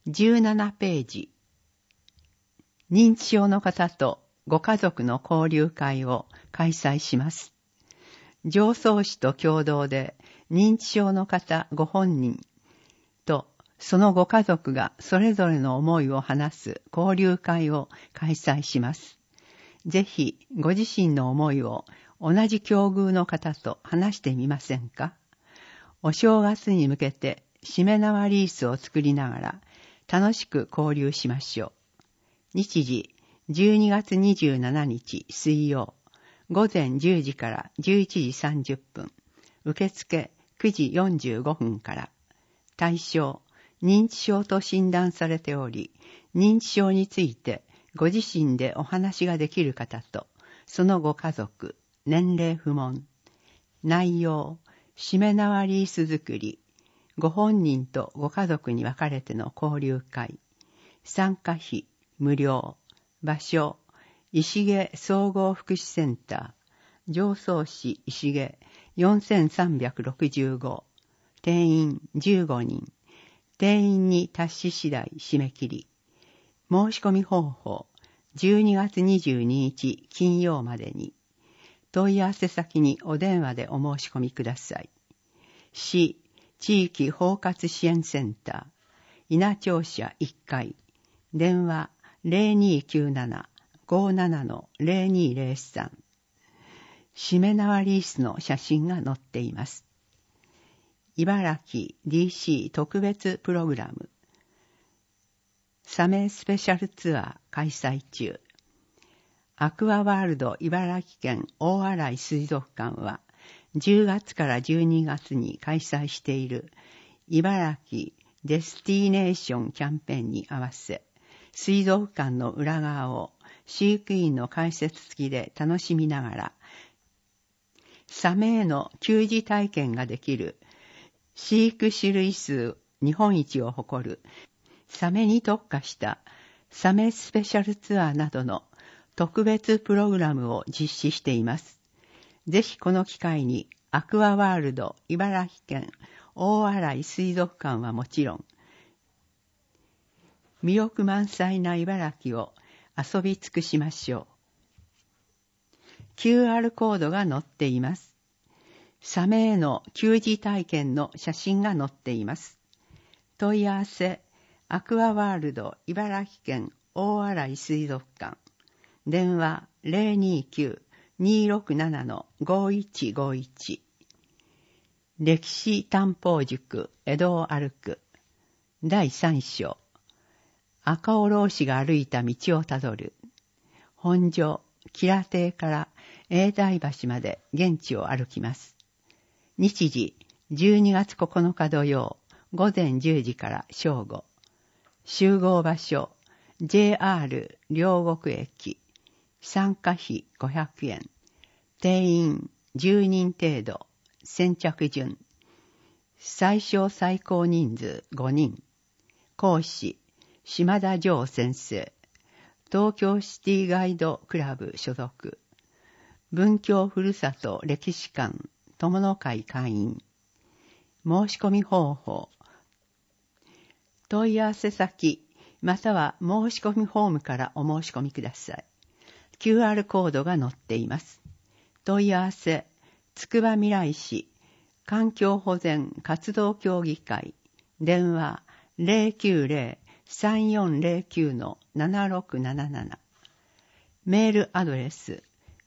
17ページ。認知症の方とご家族の交流会を開催します。常総市と共同で認知症の方ご本人とそのご家族がそれぞれの思いを話す交流会を開催します。ぜひご自身の思いを同じ境遇の方と話してみませんか？お正月に向けてしめ縄リースを作りながら楽しく交流しましょう。日時12月27日水曜、午前10時から11時30分、受付9時45分から。対象、認知症と診断されており、認知症についてご自身でお話ができる方と、そのご家族、年齢不問。内容、しめ縄リース作り、ご本人とご家族に分かれての交流会。参加費、無料。場所、石毛総合福祉センター、常総市石毛4365。定員15人。定員に達し次第締め切り。申し込み方法、12月22日金曜までに。問い合わせ先にお電話でお申し込みください。市地域包括支援センター、稲町社1階、電話0297-57-0203。しめ縄リースの写真が載っています。茨城 DC 特別プログラム。サメスペシャルツアー開催中。アクアワールド茨城県大洗水族館は10月から12月に開催している茨城デスティネーションキャンペーンに合わせ、水族館の裏側を飼育員の解説付きで楽しみながら、サメへの給餌体験ができる飼育種類数日本一を誇るサメに特化したサメスペシャルツアーなどの特別プログラムを実施しています。ぜひこの機会にアクアワールド茨城県大洗水族館はもちろん、魅力満載な茨城を遊び尽くしましょう。QR コードが載っています。サメへの給餌体験の写真が載っています。問い合わせ、アクアワールド茨城県大洗水族館。電話029-267-5151。歴史探訪塾江戸を歩く。第3章。赤穂浪士が歩いた道をたどる。本所、吉良邸から永代橋まで現地を歩きます。日時、12月9日土曜、午前10時から正午。集合場所、JR 両国駅。参加費500円。定員10人程度。先着順。最小最高人数5人。講師、島田城先生。東京シティガイドクラブ所属。文教ふるさと歴史館友の会会員。申し込み方法。問い合わせ先または申し込みフォームからお申し込みください。QR コードが載っています。問い合わせ、つくばみらい市環境保全活動協議会。電話090-3409-7677。メールアドレス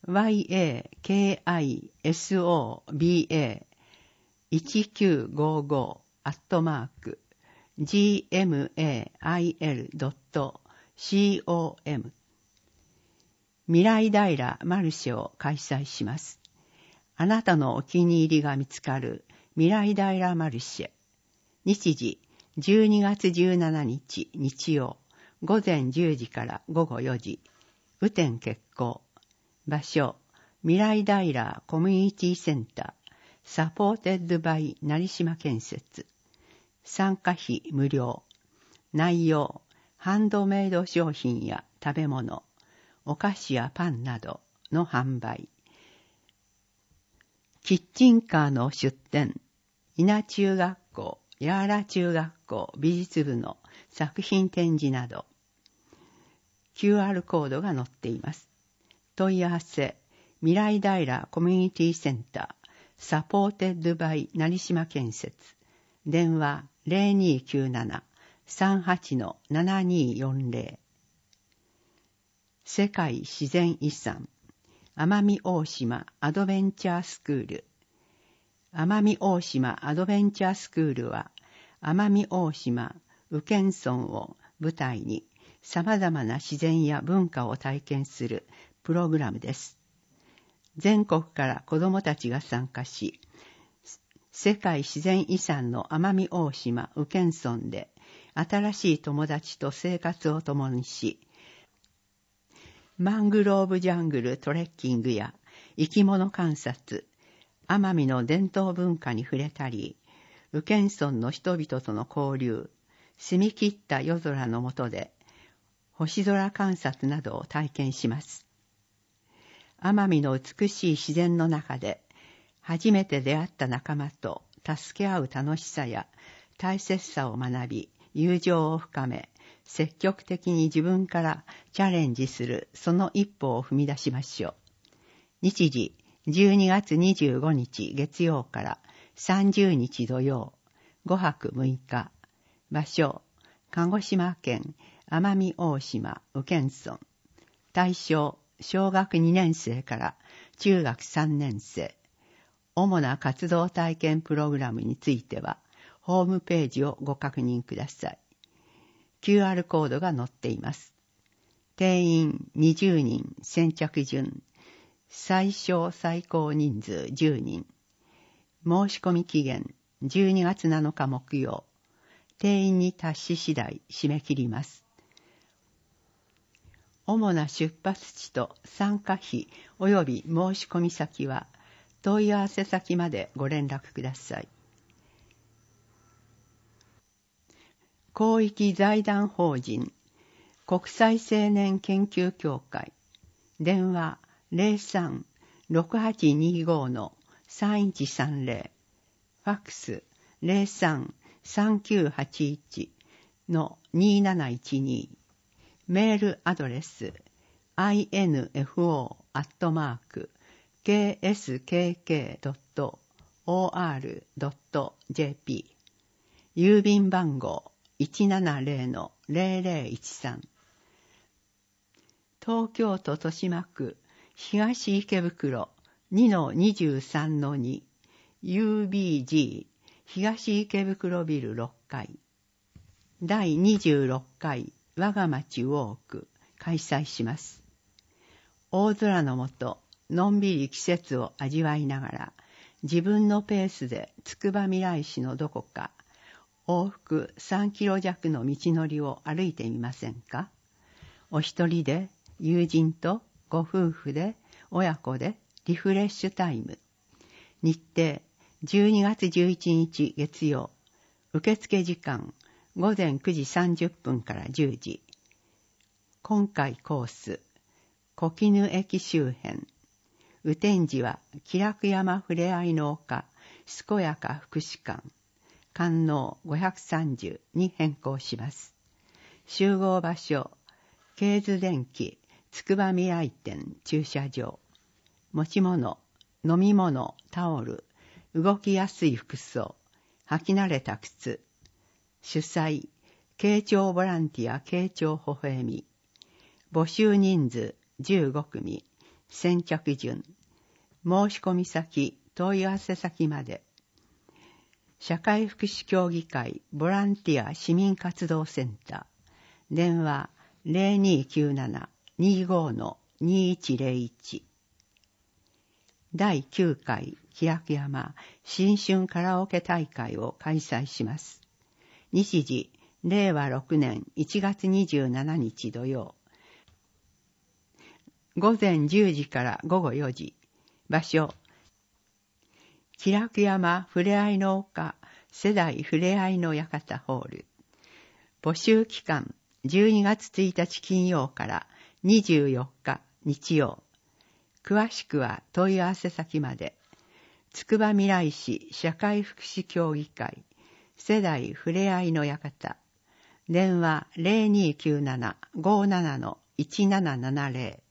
yakisoba1955@gmail.com。 未来平マルシェを開催します。あなたのお気に入りが見つかる未来平マルシェ。日時12月17日日曜、午前10時から午後4時。雨天決行。場所、未来平コミュニティセンター、サポーテッドバイ成島建設。参加費無料。内容、ハンドメイド商品や食べ物、お菓子やパンなどの販売。キッチンカーの出店、稲中学校八原中学校美術部の作品展示など、QR コードが載っています。問い合わせ、未来平コミュニティセンター、サポーテッドバイ成島建設。電話 0297-38-7240。世界自然遺産、奄美大島アドベンチャースクール。奄美大島アドベンチャースクールは、奄美大島宇検村を舞台に様々な自然や文化を体験するプログラムです。全国から子どもたちが参加し、世界自然遺産の奄美大島宇検村で新しい友達と生活を共にし、マングローブジャングルトレッキングや生き物観察、奄美の伝統文化に触れたり、宇検村の人々との交流、澄み切った夜空の下で星空観察などを体験します。奄美の美しい自然の中で、初めて出会った仲間と助け合う楽しさや大切さを学び、友情を深め、積極的に自分からチャレンジするその一歩を踏み出しましょう。日時、12月25日月曜から30日土曜、5泊6日。場所、鹿児島県奄美大島宇検村。対象、小学2年生から中学3年生。主な活動体験プログラムについては、ホームページをご確認ください。QR コードが載っています。定員20人先着順。最小最高人数10人。申し込み期限12月7日木曜。定員に達し次第締め切ります。主な出発地と参加費及び申し込み先は問い合わせ先までご連絡ください。公益財団法人国際青年研究協会電話 03-6825-3130 ファックス 03-3981-2712 メールアドレス info@kskk.or.jp 郵便番号 170-0013 東京都豊島区東池袋 2-23-2 UBG 東池袋ビル6階第26回我が町ウォーク開催します。大空の下、のんびり季節を味わいながら、自分のペースでつくばみらい市のどこか、往復3キロ弱の道のりを歩いてみませんか？お一人で、友人と、ご夫婦で、親子で、リフレッシュタイム。日程、12月11日月曜。受付時間、午前9時30分から10時。今回コース、小絹駅周辺。雨天時は、気楽山ふれあいの丘、健やか福祉館。観音530に変更します。集合場所、京津電機、つくばみらい店駐車場。持ち物、飲み物、タオル、動きやすい服装、履き慣れた靴。主催、慶長ボランティア慶長微笑み。募集人数15組、先着順。申し込み先、問い合わせ先まで。社会福祉協議会ボランティア市民活動センター。電話 0297-25-2101。第9回気楽山新春カラオケ大会を開催します。日時、令和6年1月27日土曜。午前10時から午後4時。場所、気楽山ふれあいの丘世代ふれあいの館ホール。募集期間、12月1日金曜から24日日曜。詳しくは問い合わせ先まで。つくばみらい市社会福祉協議会世代ふれあいの館。電話 0297-57-1770